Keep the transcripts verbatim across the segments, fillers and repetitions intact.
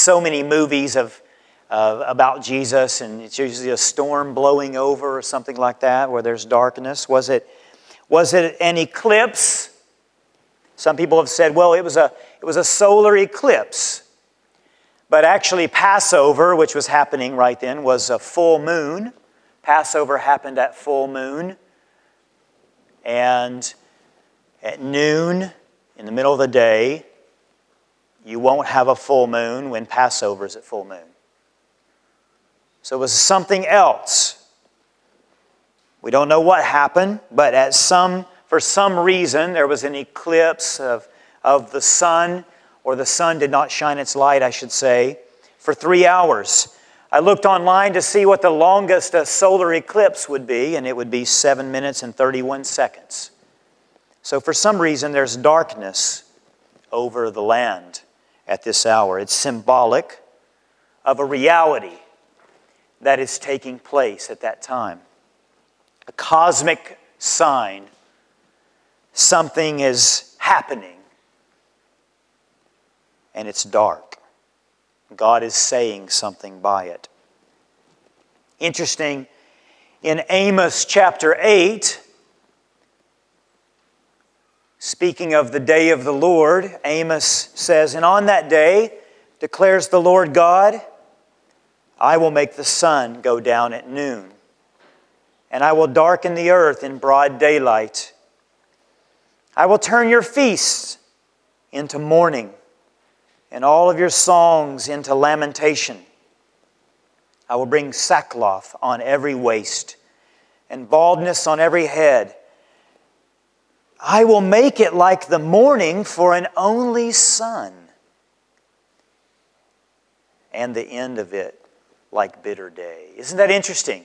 so many movies of uh, about Jesus, and it's usually a storm blowing over or something like that, where there's darkness. Was it, was it an eclipse? Some people have said, well, it was a it was a solar eclipse. But actually, Passover, which was happening right then, was a full moon. Passover happened at full moon. And at noon, in the middle of the day, you won't have a full moon when Passover is at full moon. So it was something else. We don't know what happened, but at some, for some reason, there was an eclipse of, of the sun, or the sun did not shine its light, I should say, for three hours. I looked online to see what the longest a solar eclipse would be, and it would be seven minutes and thirty-one seconds. So for some reason, there's darkness over the land at this hour. It's symbolic of a reality that is taking place at that time. A cosmic sign. Something is happening. And it's dark. God is saying something by it. Interesting, in Amos chapter eight, speaking of the day of the Lord, Amos says, "And on that day, declares the Lord God, I will make the sun go down at noon, and I will darken the earth in broad daylight. I will turn your feasts into mourning, and all of your songs into lamentation. I will bring sackcloth on every waist, and baldness on every head. I will make it like the morning for an only son, and the end of it like bitter day." Isn't that interesting?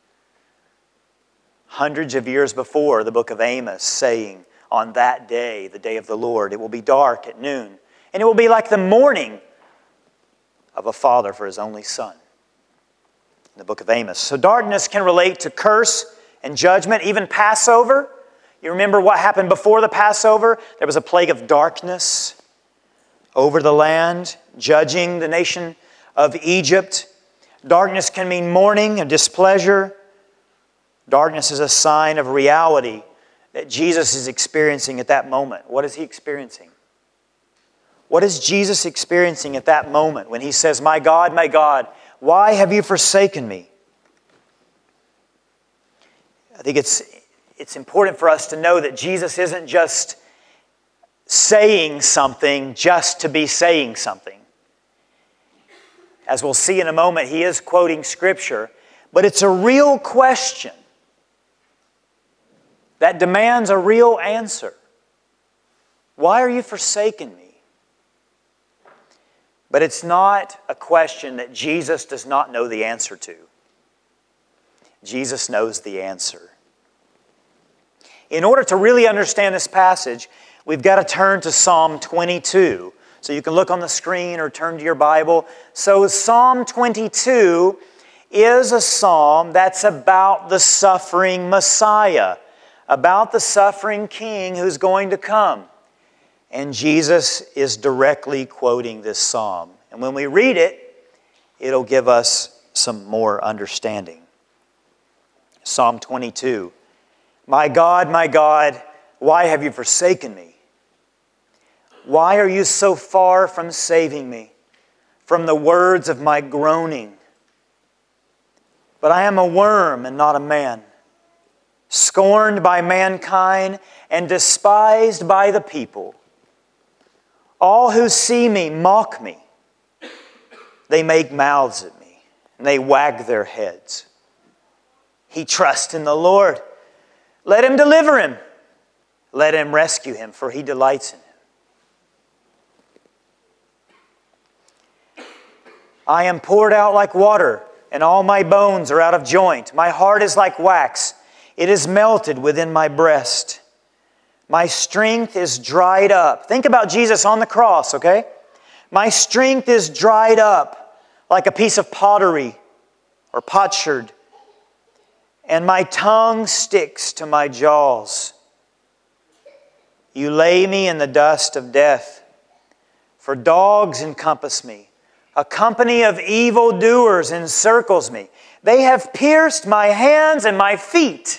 Hundreds of years before, the book of Amos saying, on that day, the day of the Lord, it will be dark at noon, and it will be like the mourning of a father for his only son. In the book of Amos. So darkness can relate to curse and judgment, even Passover. You remember what happened before the Passover? There was a plague of darkness over the land, judging the nation of Egypt. Darkness can mean mourning and displeasure. Darkness is a sign of reality that Jesus is experiencing at that moment. What is He experiencing? What is Jesus experiencing at that moment when He says, "My God, my God, why have you forsaken me?" I think it's, it's important for us to know that Jesus isn't just saying something just to be saying something. As we'll see in a moment, He is quoting Scripture, but it's a real question that demands a real answer. Why are you forsaking me? But it's not a question that Jesus does not know the answer to. Jesus knows the answer. In order to really understand this passage, we've got to turn to Psalm twenty-two. So you can look on the screen or turn to your Bible. So Psalm twenty-two is a psalm that's about the suffering Messiah, about the suffering King who's going to come. And Jesus is directly quoting this psalm. And when we read it, it'll give us some more understanding. Psalm twenty-two. "My God, my God, why have you forsaken me? Why are you so far from saving me, from the words of my groaning? But I am a worm and not a man, scorned by mankind and despised by the people. All who see me mock me. They make mouths at me, and they wag their heads. He trusts in the Lord. Let Him deliver him. Let Him rescue him, for He delights in him. I am poured out like water, and all my bones are out of joint. My heart is like wax. It is melted within my breast. My strength is dried up." Think about Jesus on the cross, okay? "My strength is dried up like a piece of pottery or potsherd, and my tongue sticks to my jaws. You lay me in the dust of death, for dogs encompass me. A company of evildoers encircles me. They have pierced my hands and my feet.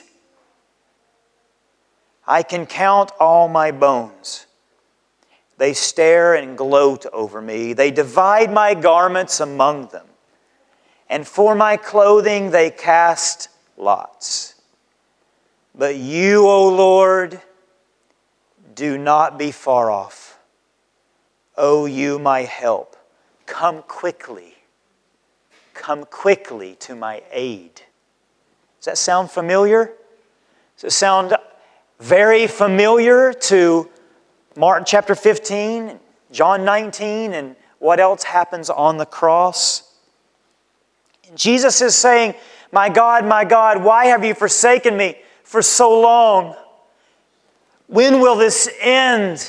I can count all my bones. They stare and gloat over me. They divide my garments among them. And for my clothing they cast lots. But you, O Lord, do not be far off. O you, my help, come quickly. Come quickly to my aid. Does that sound familiar? Does it sound very familiar to Mark chapter fifteen, John nineteen, and what else happens on the cross? Jesus is saying, my God, my God, why have you forsaken me for so long? When will this end?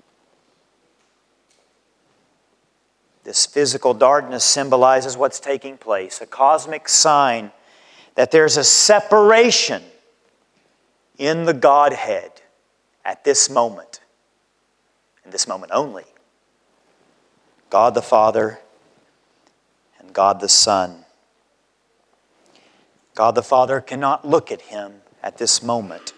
This physical darkness symbolizes what's taking place, a cosmic sign that there's a separation in the Godhead at this moment, and this moment only. God the Father and God the Son. God the Father cannot look at Him at this moment.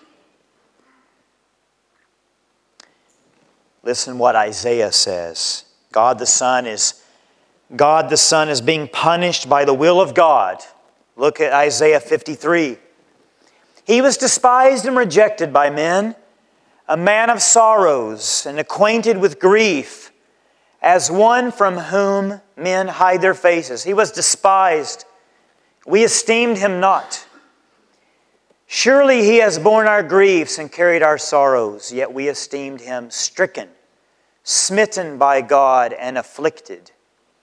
Listen what Isaiah says. God the Son is God the Son is being punished by the will of God. Look at Isaiah fifty-three. He was despised and rejected by men, a man of sorrows and acquainted with grief, as one from whom men hide their faces. He was despised. We esteemed Him not. Surely He has borne our griefs and carried our sorrows, yet we esteemed Him stricken, smitten by God, and afflicted.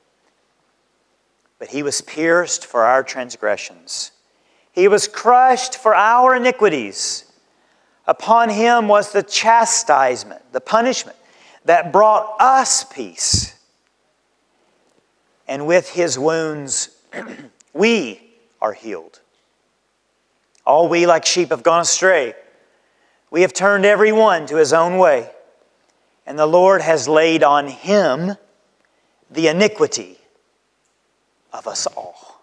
But He was pierced for our transgressions. He was crushed for our iniquities. Upon Him was the chastisement, the punishment, that brought us peace. And with His wounds we are healed. All we like sheep have gone astray. We have turned every one to his own way. And the Lord has laid on Him the iniquity of us all.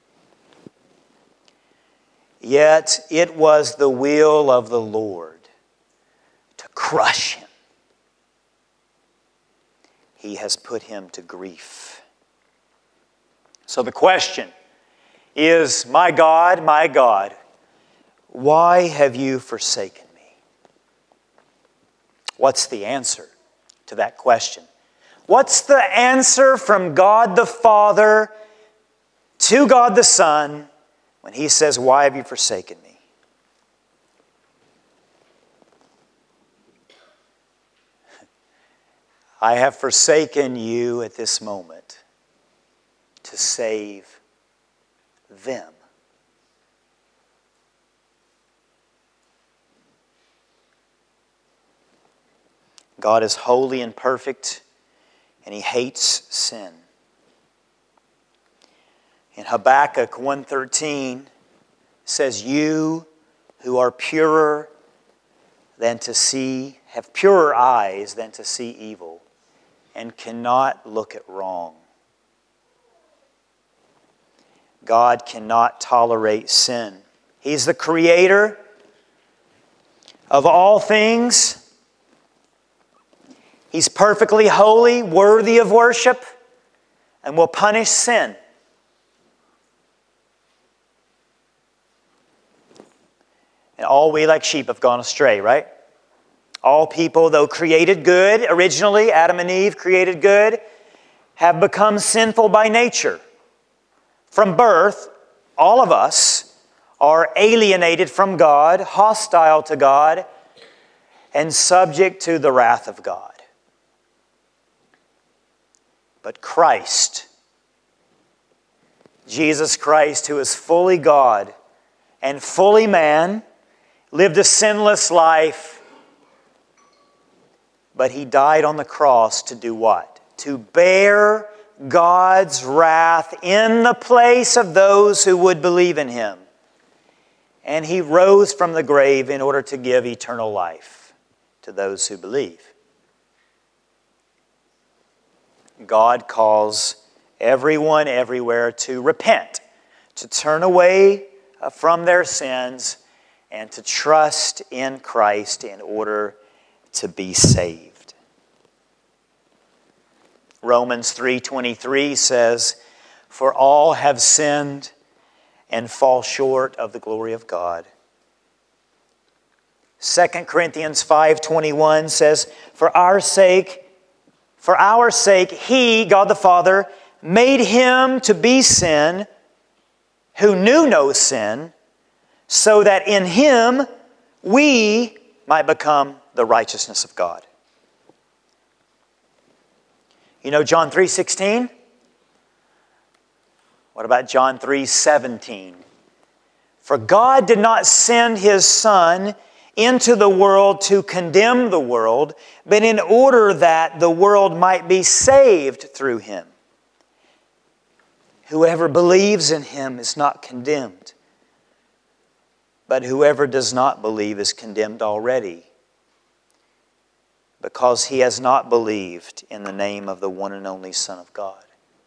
Yet it was the will of the Lord to crush Him. He has put Him to grief. So the question is, my God, my God, why have you forsaken me? What's the answer to that question? What's the answer from God the Father to God the Son when He says, why have you forsaken me? I have forsaken you at this moment to save them. God is holy and perfect, and He hates sin. In Habakkuk one thirteen, it says, you who are purer than to see, have purer eyes than to see evil, and cannot look at wrong. God cannot tolerate sin. He's the creator of all things. He's perfectly holy, worthy of worship, and will punish sin. And all we like sheep have gone astray, right? All people, though created good, originally, Adam and Eve created good, have become sinful by nature. From birth, all of us are alienated from God, hostile to God, and subject to the wrath of God. But Christ, Jesus Christ, who is fully God and fully man, lived a sinless life, but He died on the cross to do what? To bear God's wrath in the place of those who would believe in Him. And He rose from the grave in order to give eternal life to those who believe. God calls everyone everywhere to repent, to turn away from their sins, and to trust in Christ in order to be saved. Romans three twenty-three says, "For all have sinned and fall short of the glory of God." Second Corinthians five twenty-one says, "For our sake, for our sake, He, God the Father, made Him to be sin who knew no sin, so that in Him we might become the righteousness of God." You know John three sixteen? What about John three seventeen? "For God did not send His Son into the world to condemn the world, but in order that the world might be saved through Him. Whoever believes in Him is not condemned, but whoever does not believe is condemned already, because he has not believed in the name of the one and only Son of God."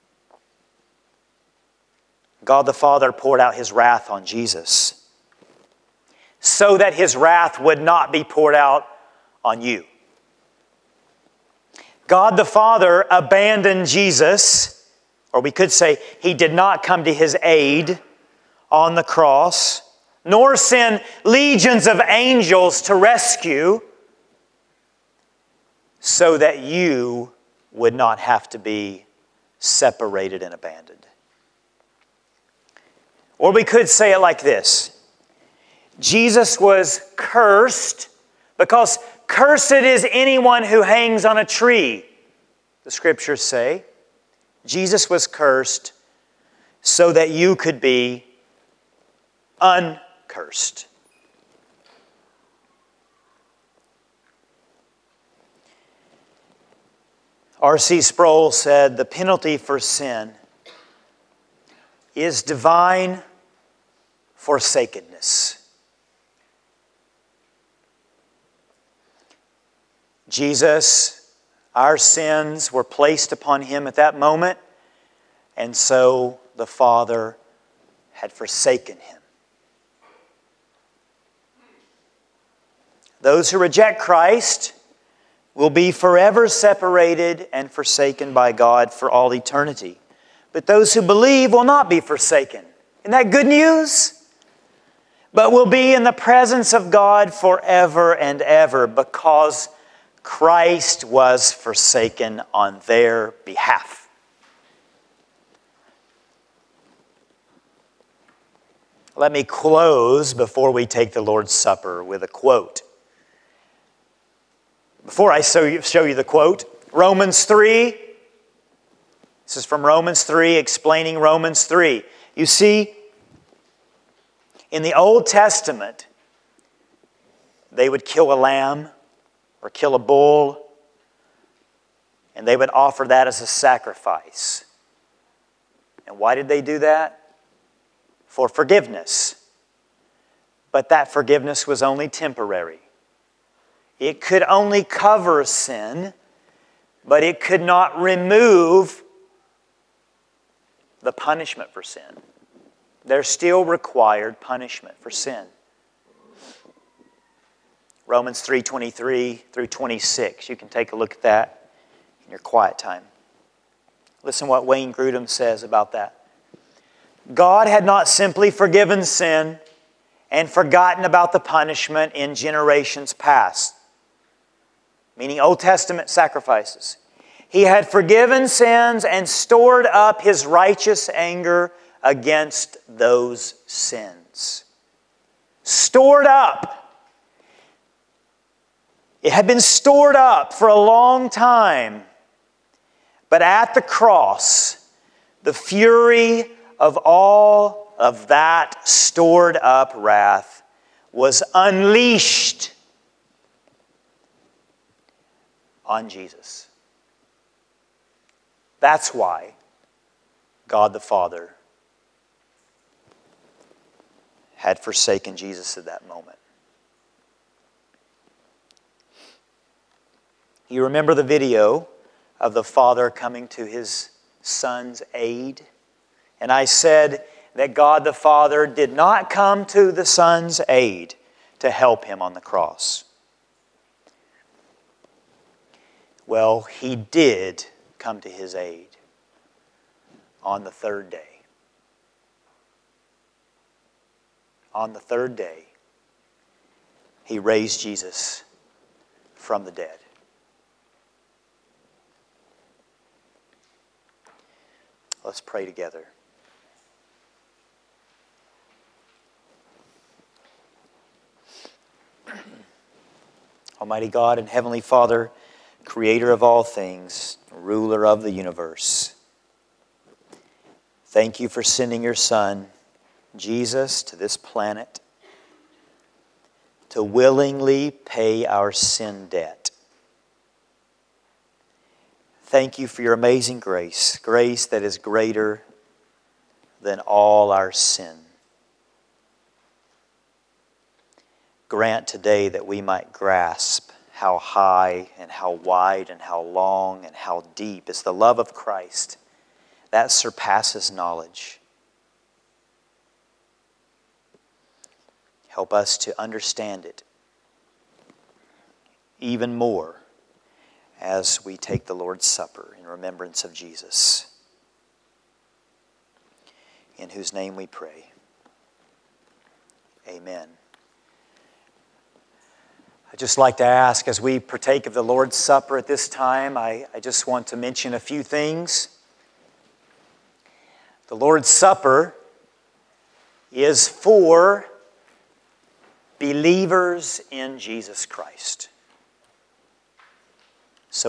God the Father poured out His wrath on Jesus so that His wrath would not be poured out on you. God the Father abandoned Jesus, or we could say He did not come to His aid on the cross, nor send legions of angels to rescue, so that you would not have to be separated and abandoned. Or we could say it like this: Jesus was cursed because cursed is anyone who hangs on a tree, the Scriptures say. Jesus was cursed so that you could be uncursed. R C Sproul said, "The penalty for sin is divine forsakenness." Jesus, our sins were placed upon Him at that moment, and so the Father had forsaken Him. Those who reject Christ will be forever separated and forsaken by God for all eternity. But those who believe will not be forsaken. Isn't that good news? But will be in the presence of God forever and ever, because Christ was forsaken on their behalf. Let me close before we take the Lord's Supper with a quote. Before I show you, show you the quote, Romans three. This is from Romans three, explaining Romans three. You see, in the Old Testament, they would kill a lamb or kill a bull, and they would offer that as a sacrifice. And why did they do that? For forgiveness. But that forgiveness was only temporary. It could only cover sin, but it could not remove the punishment for sin. There still required punishment for sin. Romans three twenty-three through twenty-six. You can take a look at that in your quiet time. Listen what Wayne Grudem says about that. God had not simply forgiven sin and forgotten about the punishment in generations past, meaning Old Testament sacrifices. He had forgiven sins and stored up His righteous anger against those sins. Stored up. It had been stored up for a long time. But at the cross, the fury of all of that stored up wrath was unleashed on Jesus. That's why God the Father had forsaken Jesus at that moment. You remember the video of the Father coming to His Son's aid. And I said that God the Father did not come to the Son's aid to help him on the cross. Well, He did come to His aid on the third day. On the third day, He raised Jesus from the dead. Let's pray together. Almighty God and Heavenly Father, Creator of all things, ruler of the universe, thank You for sending Your Son, Jesus, to this planet to willingly pay our sin debt. Thank You for Your amazing grace, grace that is greater than all our sin. Grant today that we might grasp how high and how wide and how long and how deep is the love of Christ. That surpasses knowledge. Help us to understand it even more as we take the Lord's Supper in remembrance of Jesus, in whose name we pray. Amen. I'd just like to ask, as we partake of the Lord's Supper at this time, I, I just want to mention a few things. The Lord's Supper is for believers in Jesus Christ.